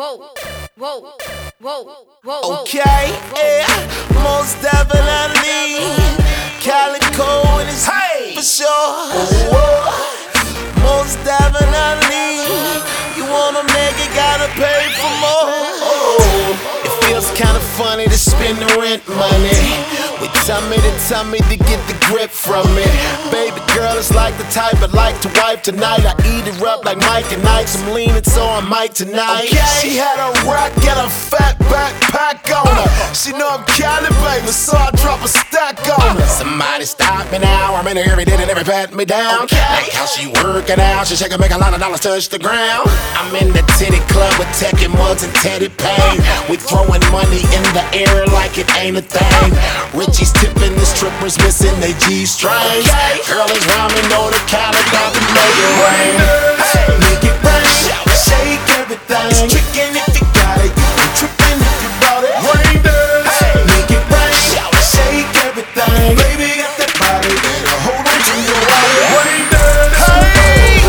Okay, yeah, most definitely. Calico in his for sure. Most definitely. You wanna make it, gotta pay for more. It feels kinda funny to spend the rent money with tummy to get the grip from me. Baby girl is like the type I like to wipe tonight. I eat her up like Mike and Ike's. I'm leaning, so I might tonight. Okay. She had a rack and a fat backpack on her. She know I'm Cali, baby, so I drop a stack on her. Somebody stop me now. I'm in her every day and never pat me down. Like how she working out. She shaking, make a lot of dollars touch the ground. I'm in the titty club with Tech and Mugs and Teddy Payne. We throwing money in the air like it ain't a thing. Richie's tipping, the strippers missing they G-strings. Girl is rhyming, know the Cali about to make it rain. Hey, make it rain, shake everything. It's trickin' if you got it, you be trippin' if you bought it. Hey, make it rain, shake everything. Baby got that body, better hold on to your wallet. Hey,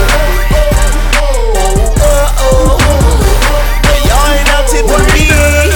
y'all ain't out tipping me.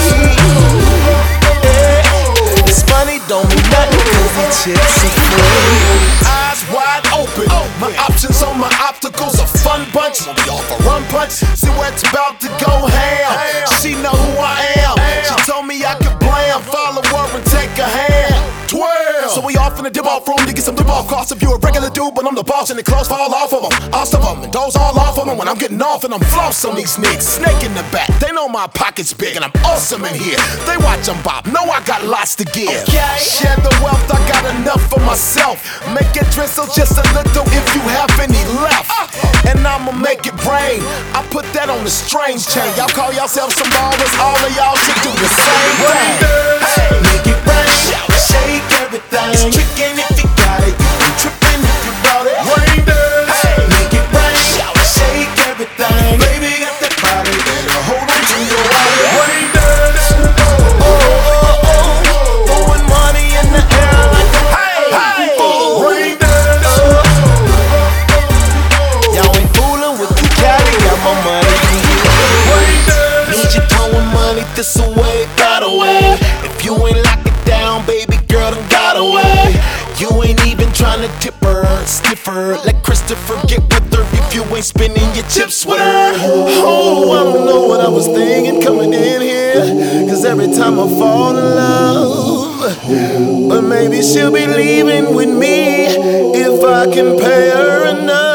This money don't mean nothing 'cause these chips are free. Eyes wide open, my options on my opticals, a fun bunch. We'll be off a run punch, see where it's about to go ham. She know who I am, she told me I could blam. Follow her and take a hand. 12. So we off in the dip-off room to get some dip-off costs. If you a regular dude, but I'm the boss and the clothes fall off of them. Off of them and those all off of them. When I'm getting off and I'm floss on these niggas. Snake in the back, they know my pocket's big and I'm awesome in here. They watch them bop, know I got lots to give. Okay. Share the wealth, I got enough for myself. Make it drizzle just a little if you have any left. And I'ma make it rain. I put that on the strange chain. Y'all call yourselves some ballers, all of y'all should do the same thing. Hey, make it rain, shake everything. It's trickin' if you got it, you be trippin' if you bought it. Hey, make it rain, shake everything. Baby got that body, better hold on to your wallet. Throwing money in the air like y'all ain't foolin' with the Cali, got my money. Need you throwing money this away, that away. If you ain't lock it down, baby girl done got away. You ain't even tryna tip her, stiffer. Let Christopher get with her if you ain't spending your chips with her. Oh, I don't know what I was thinking coming in here, 'cause every time I fall in love, but maybe she'll be leaving with me if I can pay her enough.